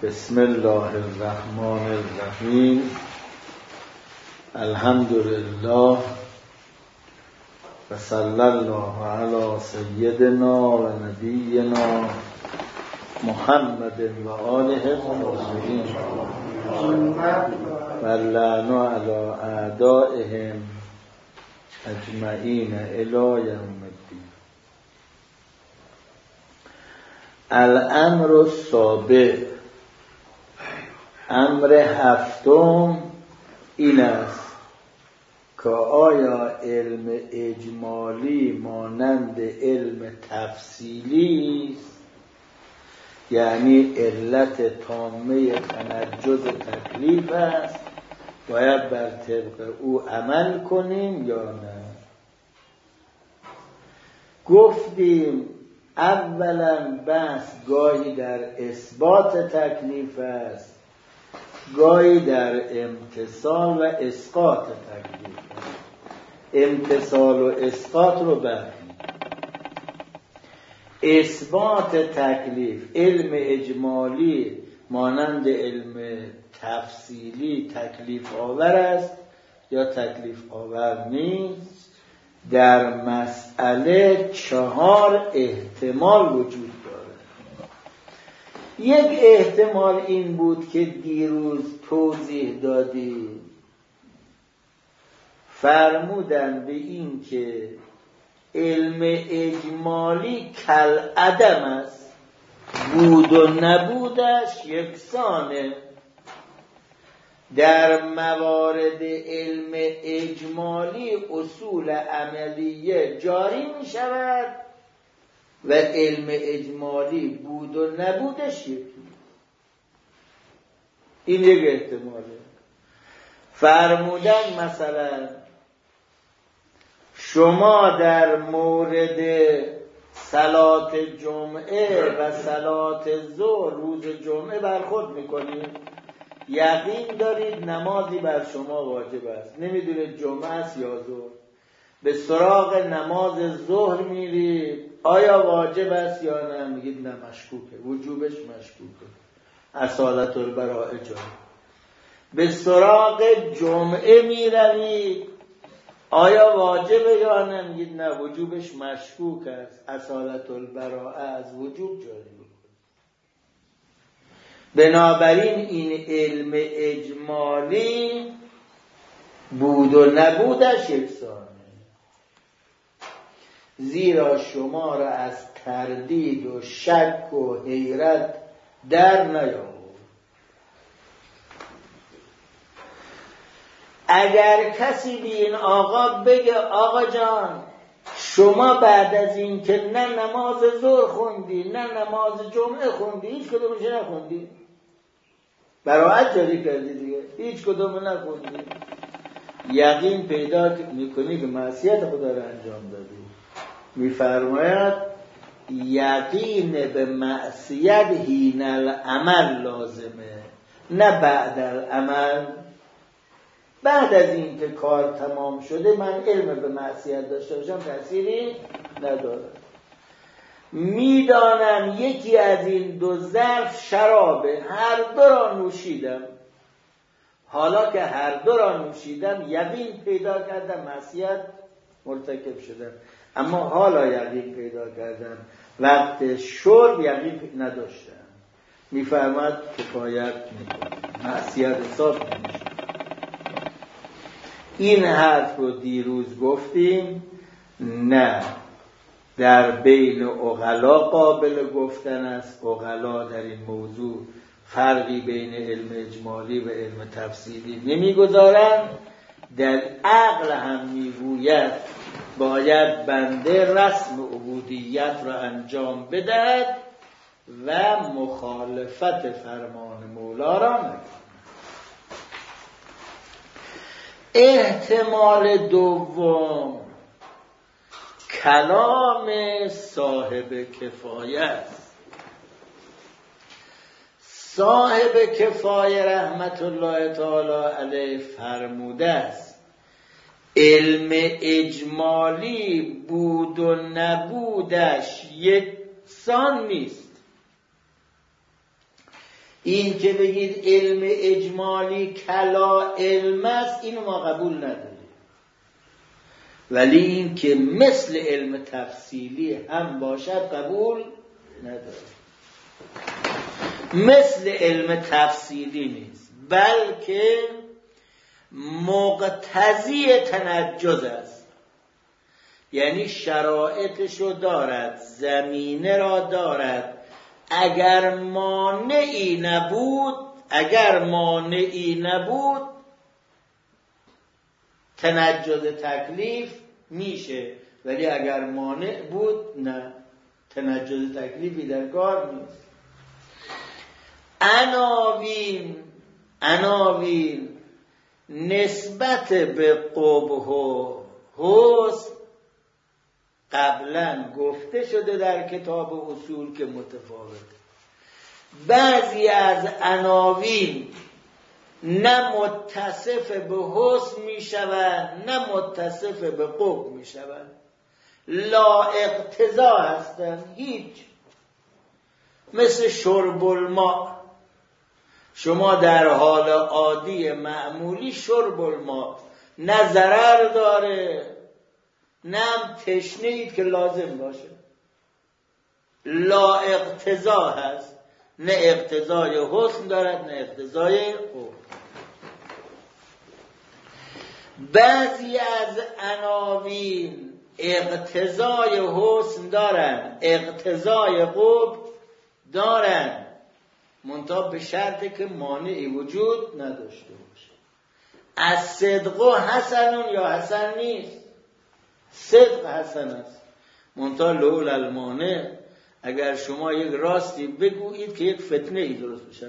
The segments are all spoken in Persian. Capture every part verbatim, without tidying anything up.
بسم الله الرحمن الرحیم. الحمد لله و صلی الله علی سیدنا و نبینا محمد و آله الطاهرین و اللعن علی اعدائهم اجمعین الی یوم الدین. الامر السابع، امر هفتم این است که آیا علم اجمالی مانند علم تفصیلی است، یعنی علت تامه تنجز تکلیف است، باید بر طبق او عمل کنیم یا نه؟ گفتیم اولا بحث گاهی در اثبات تکلیف است، گاهی در امتثال و اسقاط تکلیف است. امتثال و اسقاط رو بریم. اثبات تکلیف، علم اجمالی مانند علم تفصیلی تکلیف آور است یا تکلیف آور نیست؟ در مسئله چهار احتمال وجود داره. یک احتمال این بود که دیروز توضیح دادیم، فرمودن به این که علم اجمالی کل عدم است، بود و نبودش یکسانه. در موارد علم اجمالی اصول عملیه جاری می شود و علم اجمالی بود و نبودش یکی. این یک احتماله. فرمودن مثلا شما در مورد صلات جمعه و صلات ظهر روز جمعه برخورد میکنید، یقین دارید نمازی بر شما واجب است، نمیدونید جمعه است یا ظهر، به سراغ نماز ظهر میرید، آیا واجب است یا نه؟ میگید نه، مشکوکه، وجوبش مشکوکه، اصالت البراء جا. به سراغ جمعه میروید، آیا واجبه یا نه؟ میگید نه، وجوبش مشکوک است، اصالت البراء از وجوب جاری. بنابراین این علم اجمالی بود و نبودش یکسانه، زیرا شما را از تردید و شک و حیرت در نیاورد. اگر کسی به این آقا بگه آقا جان شما بعد از این که نه نماز ظهر خوندی نه نماز جمعه خوندی، هیچ کدومش نخوندی، براعت جاری کردی دیگه، هیچ کدوم نخوندی، یقین پیدا میکنی که معصیت خدا را انجام دادی. میفرماید یقین به معصیت حین العمل لازمه، نه بعد العمل. بعد از این که کار تمام شده من علم به معصیت داشته باشم تأثیری نداره. میدانم یکی از این دو ظرف شرابه، هر دو را نوشیدم، حالا که هر دو را نوشیدم یقین پیدا کردم معصیت مرتکب شدم، اما حالا یقین پیدا کردم، وقت شرب یقین نداشتم. میفرماد کفایت میکنه، معصیت حساب نمیشه. این حرف رو دیروز گفتیم، نه در بین عقلا قابل گفتن است. عقلا در این موضوع فرقی بین علم اجمالی و علم تفصیلی نمیگذارند. در عقل هم میگوید باید بنده رسم عبودیت را انجام بدهد و مخالفت فرمان مولا را نکند. احتمال دوم کلام صاحب کفایه است. صاحب کفایه رحمت الله تعالی علیه فرموده است علم اجمالی بود و نبودش یکسان نیست. این که بگید علم اجمالی کلا علم است اینو ما قبول نداریم، ولی این که مثل علم تفصیلی هم باشد قبول نداریم. مثل علم تفصیلی نیست، بلکه مقتضی تنجز است، یعنی شرایطشو دارد، زمینه را دارد. اگر مانعی نبود اگر مانعی نبود تنجز تکلیف میشه، ولی اگر مانع بود نه، تنجز تکلیفی در کار نیست. عناوین عناوین نسبت به قبح و حسن قبلا گفته شده در کتاب اصول که متفاوته. بعضی از عناوین نه متصف به حسن می شوند نه متصف به قبح می شوند، لا اقتضا هستند هیچ. مثل شرب الماء، شما در حال عادی معمولی شرب الماء نه ضرر داره نه هم تشنه اید که لازم باشه، لا اقتضا هست، نه اقتضای حسن دارد نه اقتضای قبح. بعضی از عناوین اقتضای حسن دارن اقتضای قبح دارن، منتها به شرطی که مانعی وجود نداشته باشه. از صدق و حسنون یا حسن نیست، صدق حسن است، منتها لول المانع. اگر شما یک راستی بگویید که یک فتنه ای درست بشه،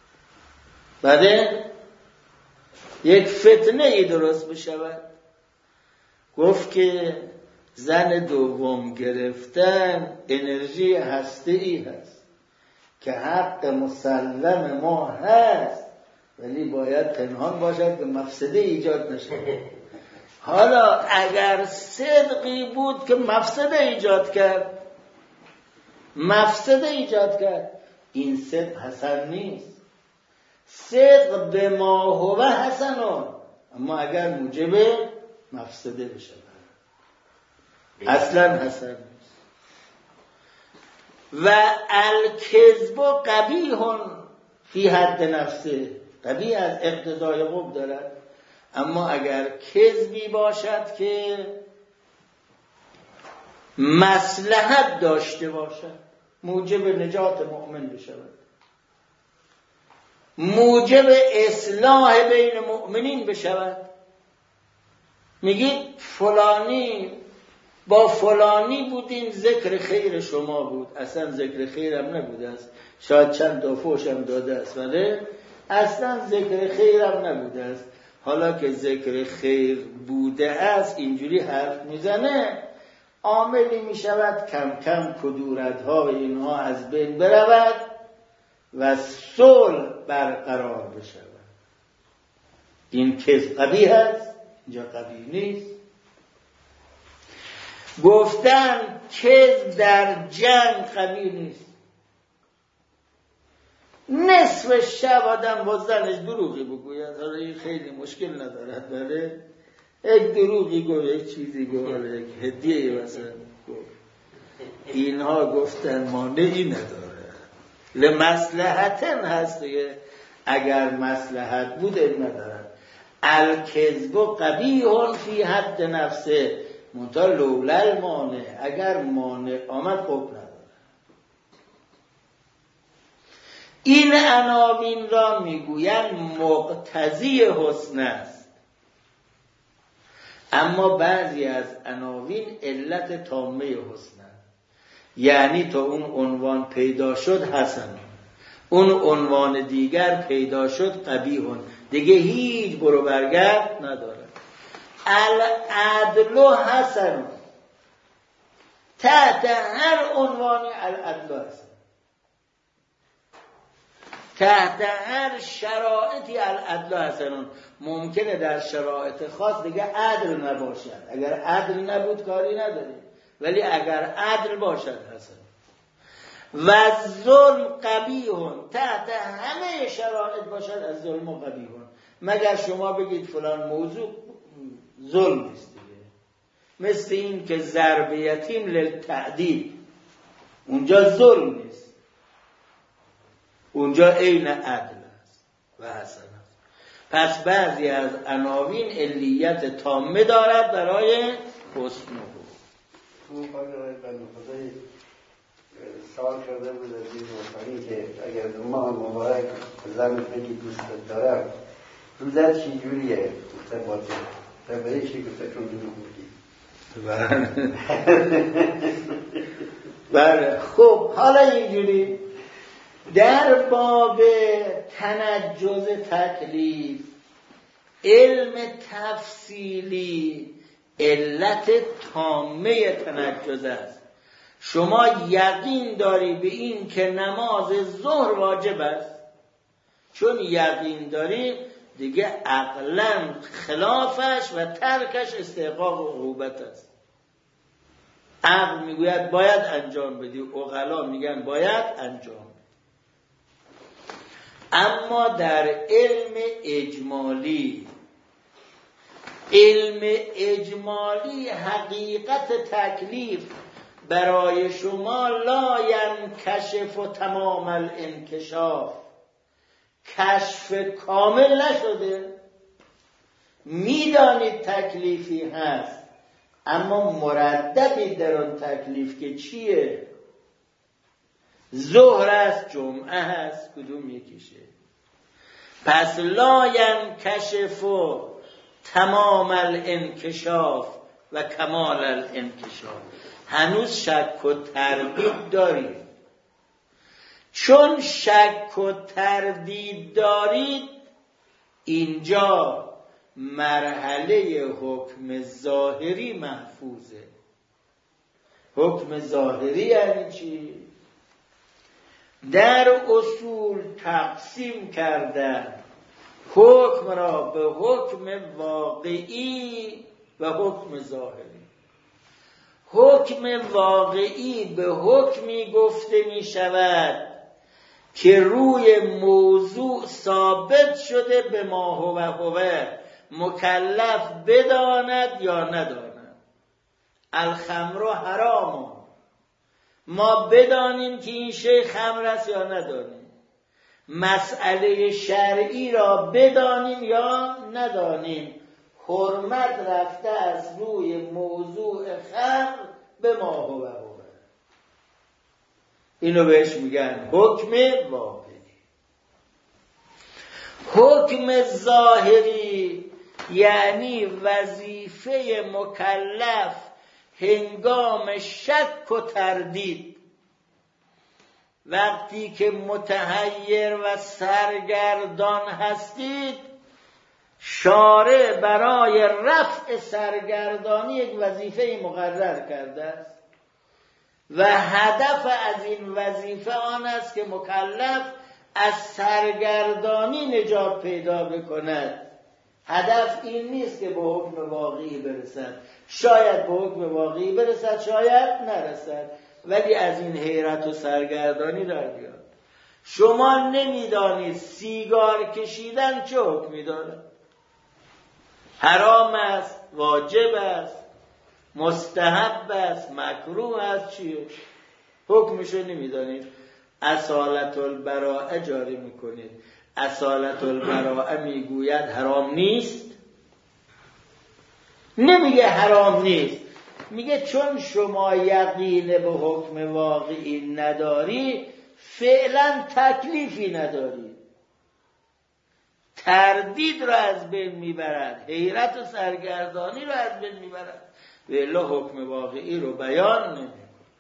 بعد یک فتنه ای درست بشه، گفت که زن دوم گرفتن انرژی هسته ای هست که حق مسلم ما هست، ولی باید پنهان باشد که مفسده ایجاد نشه. حالا اگر صدقی بود که مفسده ایجاد کرد مفسده ایجاد کرد این صدق حسن نیست. صدق به ما هو حسنون، اما اگر موجب مفسده بشه اصلا حسن نیست. و الکذب قبیح فی حد نفسه، قبیح از اقتضای قبح دارد، اما اگر کذبی باشد که مصلحت داشته باشد، موجب نجات مؤمن بشود، موجب اصلاح بین مؤمنین بشود، میگید فلانی با فلانی بودین ذکر خیر شما بود، اصلا ذکر خیر هم نبوده است، شاید چند تا فوش هم داده است ولی اصلا ذکر خیر هم نبوده است. حالا که ذکر خیر بوده است اینجوری حرف میزنه، عاملی میشود کم کم کدورت‌ها و اینها از بین برود و صلح برقرار بشود. این کذب قبیح است، اینجا قبیح نیست. گفتن کذب در جنگ قبیح نیست. نصف شب آدم با زنش دروغی بگوید، حالا این خیلی مشکل ندارد، ولی یک دروغی گفت، یک چیزی گفت، حالا یک هدیه مثلا گفت، اینها گفتن مانعی نداره، لمصلحتن هست دیگه، اگر مصلحت بوده ندارد. الکذب قبیح فی حد نفسه منتها لولا المانع، اگر مانع آمد قبح نداره. این عناوین را میگویند مقتضی حسن است، اما بعضی از عناوین علت تامه حسن است، یعنی تا اون عنوان پیدا شد حسن، اون عنوان دیگر پیدا شد قبیح، دیگه هیچ برو برگرد نداره. العدل حسن، تحت هر عنوانی العدل حسن، تحت هر شرایطی العدل حسن. ممکنه در شرایط خاص دیگه عدل نباشد، اگر عدل نبود کاری نداریم، ولی اگر عدل باشد حسن. و ظلم قبیحون، تحت همه شرایط باشد از ظلم و قبیحون، مگر شما بگید فلان موضوع ظلم است دیگه. مثل این که ضرب یتیم للتعدیب، اونجا ظلم نیست، اونجا عین عدل است و حسن است. پس بعضی از عناوین علیت تامه دارد برای حسن و اون خواهی خدای سوال کرده بود از این مطمئنی که اگر ماه مبارک زن خیلی دوست دارم روزت چی جوریه؟ گفته باشه تبریشی گفته چون دونو بودی. بله. خب حالا اینجوری در باب تنجز تکلیف علم تفصیلی علت تامه تنجز است. شما یقین داری به این که نماز ظهر واجب است، چون یقین داری دیگه عقلا خلافش و ترکش استحقاق عقوبت است. عقل میگوید باید انجام بدی، عقلا میگن باید انجام. اما در علم اجمالی، علم اجمالی حقیقت تکلیف برای شما لا ینکشف و تمام الانکشاف، کشف کامل نشده. میدانید تکلیفی هست اما مرددی در آن تکلیف که چیه؟ ظهر است، جمعه هست، کدوم یکیشه؟ پس لا ینکشف تمام الانکشاف و کمال الانکشاف، هنوز شک و تردید دارید. چون شک و تردید دارید اینجا مرحله حکم ظاهری محفوظه. حکم ظاهری یعنی چی؟ در اصول تقسیم کردن حکم را به حکم واقعی و حکم ظاهری. حکم واقعی به حکمی گفته می شود که روی موضوع ثابت شده به ما هو هو، مکلف بداند یا نداند. الخمر حرام، ما بدانیم که این شی خمر است یا ندانیم. مسئله شرعی را بدانیم یا ندانیم. حرمت رفته از روی موضوع خمر به ما هو هو، اینو بهش میگن حکم واقعی. حکم ظاهری یعنی وظیفه مکلف هنگام شک و تردید، وقتی که متحیر و سرگردان هستید، شارع برای رفع سرگردانی یک وظیفه مقرر کرده است و هدف از این وظیفه آن است که مکلف از سرگردانی نجات پیدا بکند. هدف این نیست که به حکم واقعی برسد، شاید به حکم واقعی برسد، شاید نرسد، ولی از این حیرت و سرگردانی در بیاد. شما نمیدانید سیگار کشیدن چه حکمی داره، حرام است، واجب است، مستحب است، مکروه است، چیه؟ حکمشو نمیدانید. اصالت البراءه جاری میکنید. اصالت البراءه میگوید حرام نیست، نمیگه حرام نیست، میگه چون شما یقین به حکم واقعی نداری فعلا تکلیفی نداری. تردید رو از بین میبرد، حیرت و سرگردانی رو از بین میبرد، و الا حکم واقعی رو بیان نمیکنه.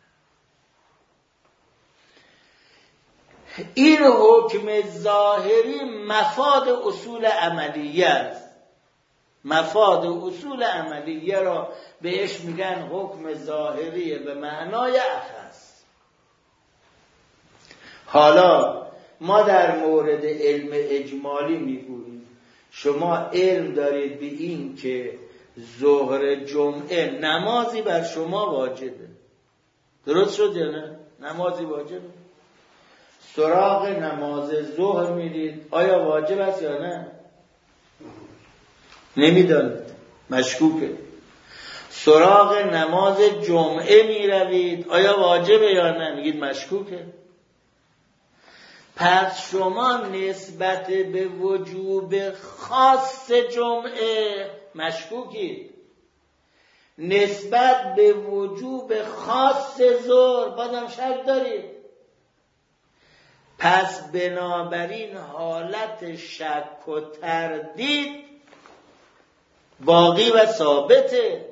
این حکم ظاهری مفاد اصول عملیه است. مفاد اصول عملیه را بهش میگن حکم ظاهری به معنای اخص. حالا ما در مورد علم اجمالی میگوییم شما علم دارید به این که ظهر جمعه نمازی بر شما واجبه. درست شد یا نه؟ نمازی واجبه. سراغ نماز ظهر میرید، آیا واجب است یا نه؟ نمیدانید، مشکوکه. سراغ نماز جمعه میروید، آیا واجبه یا نه؟ میگید مشکوکه. پس شما نسبت به وجوب خاص جمعه مشکوکید، نسبت به وجوب خاص ظهر بازم شک دارید. پس بنابراین حالت شک و تردید باقی و ثابته.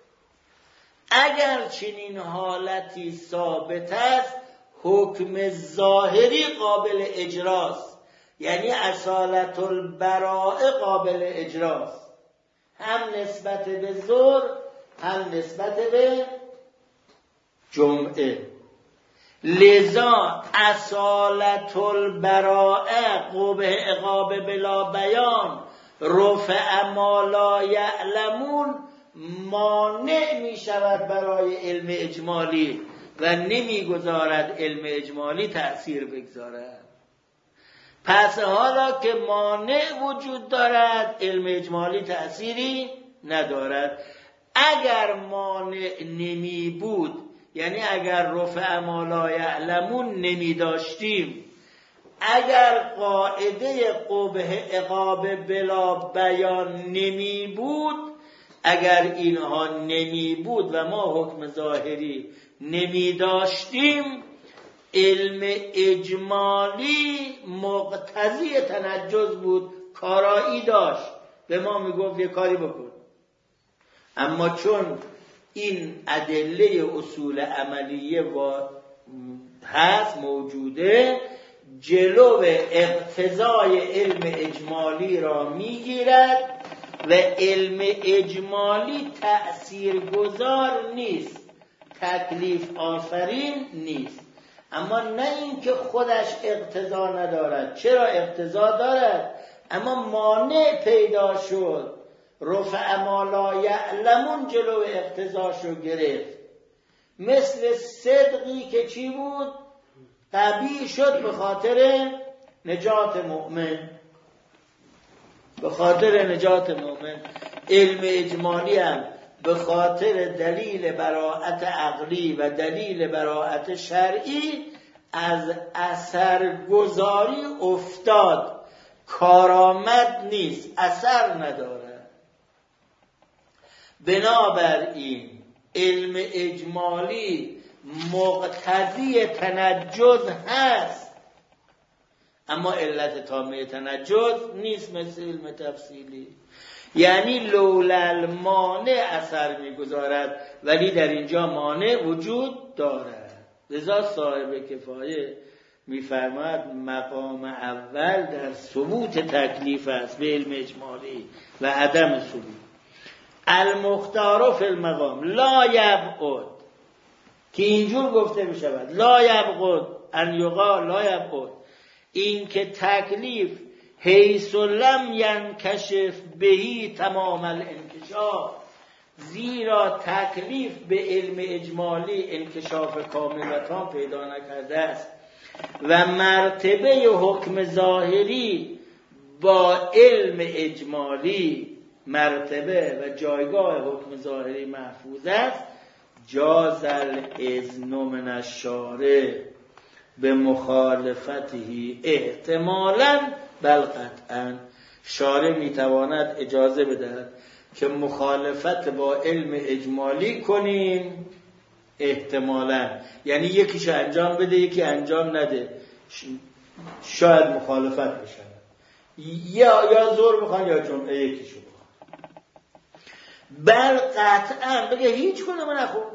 اگر چنین حالتی ثابت است، حکم ظاهری قابل اجراست، یعنی اصالت البراءه قابل اجراست، هم نسبت به ظهر هم نسبت به جمعه. لذا اصالت البراءه قبح عقاب بلا بیان رفع ما لا یعلمون مانع می شود برای علم اجمالی و نمی گذارد علم اجمالی تأثیر بگذارد. پس حالا که مانع وجود دارد، علم اجمالی تأثیری ندارد. اگر مانع نمی بود، یعنی اگر رفع ما لا یعلمون نمی داشتیم، اگر قاعده قبح عقاب بلا بیان نمی بود، اگر اینها نمی بود و ما حکم ظاهری نمی داشتیم، علم اجمالی مقتضی تنجز بود، کارایی داشت، به ما می گفت یه کاری بکن. اما چون این ادله اصول عملیه و هست موجوده، جلو اقتضای علم اجمالی را میگیرد و علم اجمالی تأثیرگذار نیست، تکلیف آفرین نیست. اما نه اینکه خودش اقتضا ندارد، چرا اقتضا دارد، اما مانع پیدا شد، رفع ما لا یعلمون جلو اقتضاشو گرفت. مثل صدقی که چی بود؟ قبیح شد به خاطر نجات مؤمن، به خاطر نجات مؤمن. علم اجمالی هم به خاطر دلیل براءت عقلی و دلیل براءت شرعی از اثرگذاری افتاد، کارآمد نیست، اثر نداره. بنابراین علم اجمالی مقتضی تنجز هست، اما علت تامه تنجز نیست مثل علم تفصیلی. یعنی لولا المانع اثر میگذارد، ولی در اینجا مانع وجود دارد. لذا صاحب کفایه میفرماید مقام اول در ثبوت تکلیف است به علم اجمالی و عدم ثبوت. المختار فی المقام لا یبعد، که اینجور گفته بشود لا یبعد ان یقال لا یبعد، این که تکلیف حیث لم ینکشف بهی تمام الانکشاف، زیرا تکلیف به علم اجمالی انکشاف کامل و تام پیدا نکرده است و مرتبه حکم ظاهری با علم اجمالی مرتبه و جایگاه حکم ظاهری محفوظ است، جاز الاذن من الشارع به مخالفته احتمالاً بل قطعاً. شارع میتواند اجازه بدهد که مخالفت با علم اجمالی کنیم احتمالاً، یعنی یکیش انجام بده یکی انجام نده، شاید مخالفت بشه، یا یا زور بخوان یا جمعه یکیشو بخوان. بل قطعاً بگه هیچ کنه من نخون،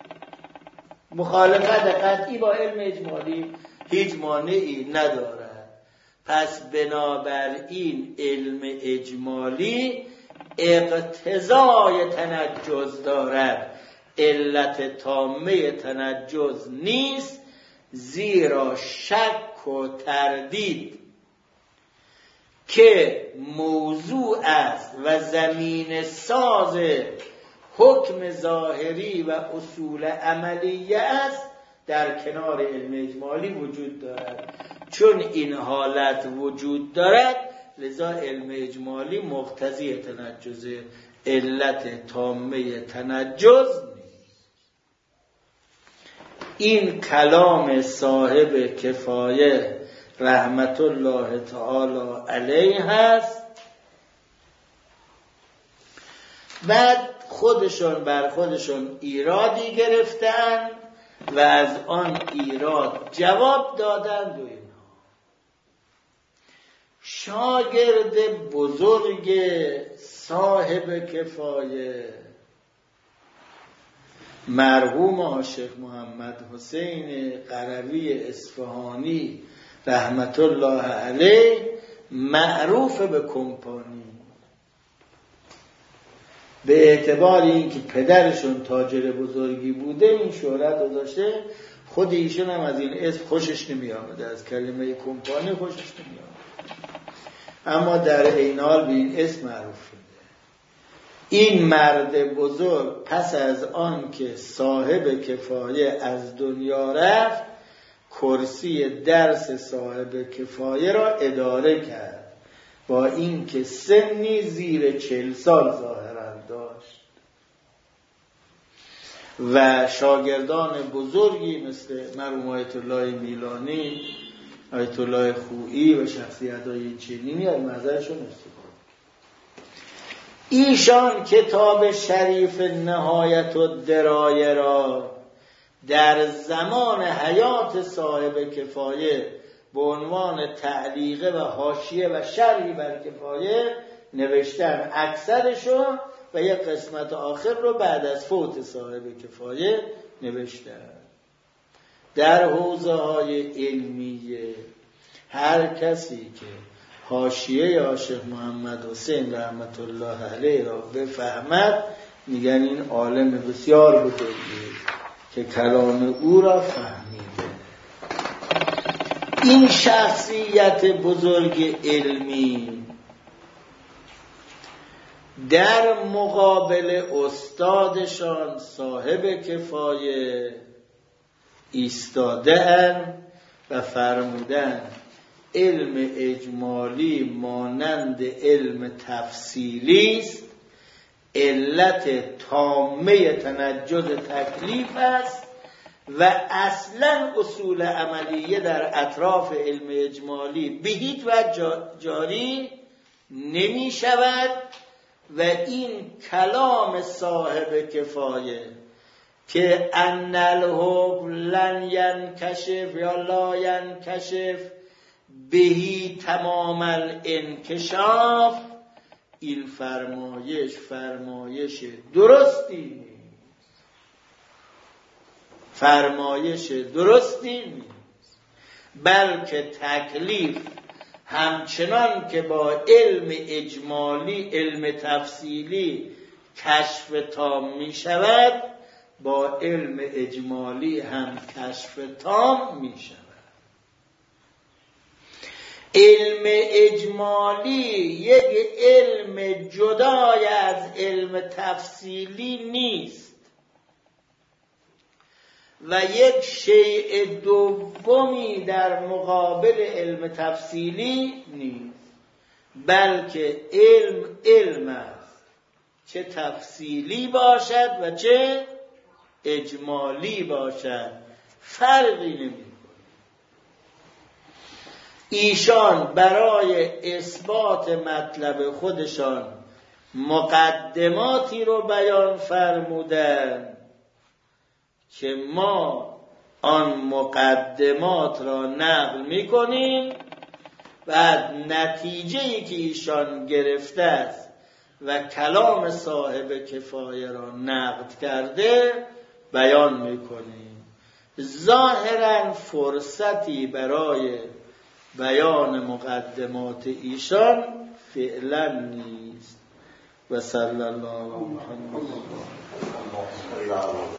مخالفت قطعی با علم اجمالی هیچ مانعی نداره. پس بنابراین علم اجمالی اقتضای تنجز دارد، علت تامه تنجز نیست، زیرا شک و تردید که موضوع است و زمین ساز حکم ظاهری و اصول عملیه است در کنار علم اجمالی وجود دارد. چون این حالت وجود دارد لذا علم اجمالی مقتضی تنجز، علت تامه تنجز نیست. این کلام صاحب کفایه رحمت الله تعالی علیه هست. بعد خودشون بر خودشون ایرادی گرفتن و از آن ایراد جواب دادند و اینها. شاگرد بزرگ صاحب کفایه مرحوم عاشق محمد حسین قروی اصفهانی رحمت الله علیه معروف به کمپانی، به اعتبار اینکه پدرشون تاجر بزرگی بوده این شهرت رو داشته. خود ایشون هم از این اسم خوشش نمی آمده، از کلمه کمپانی خوشش نمی آمده، اما در عین حال به این اسم معروف شده. این مرد بزرگ پس از آن که صاحب کفایه از دنیا رفت کرسی درس صاحب کفایه را اداره کرد، با اینکه سنی زیر چهل سال ظاهرا داشت و شاگردان بزرگی مثل مرحوم آیت الله میلانی، آیت الله خویی و شخصیت‌های چنینی از نظرشون استفاده. ایشان کتاب شریف نهایت الدرایه را در زمان حیات صاحب کفایه به عنوان تعلیقه و حاشیه و شرحی بر کفایه نوشتن، اکثرشون، و یک قسمت آخر رو بعد از فوت صاحب کفایه نوشتن. در حوزه های علمیه هر کسی که حاشیه عاشق محمد حسین رحمت الله علیه را بفهمد میگن این عالم بسیار بزرگی که کلام او را فهمیده. این شخصیت بزرگ علمی در مقابل استادشان صاحب کفایه ایستاده‌اند و فرمودند علم اجمالی مانند علم تفصیلی است، علت تامه تنجز تکلیف است و اصلا اصول عملیه در اطراف علم اجمالی به هیچ وجه جاری نمی شود و این کلام صاحب کفایه که ان الحب لن ینکشف یا لا ینکشف بهی تمام الانکشاف، این فرمایش فرمایش درستی نیست، فرمایش درستی نیست، بلکه تکلیف همچنان که با علم اجمالی علم تفصیلی کشف تام می شود با علم اجمالی هم کشف تام می شود. علم اجمالی یک علم جدای از علم تفصیلی نیست و یک شیء دومی در مقابل علم تفصیلی نیست، بلکه علم علم است، چه تفصیلی باشد و چه اجمالی باشد، فرقی نمی‌کند. ایشان برای اثبات مطلب خودشان مقدماتی رو بیان فرمودند که ما آن مقدمات را نقل می‌کنیم، بعد نتیجه‌ای که ایشان گرفته است و کلام صاحب کفایه را نقد کرده بیان می‌کنیم. ظاهراً فرصتی برای بیان مقدمات ایشان فعلا نیست. و صلی الله علیه و محمد.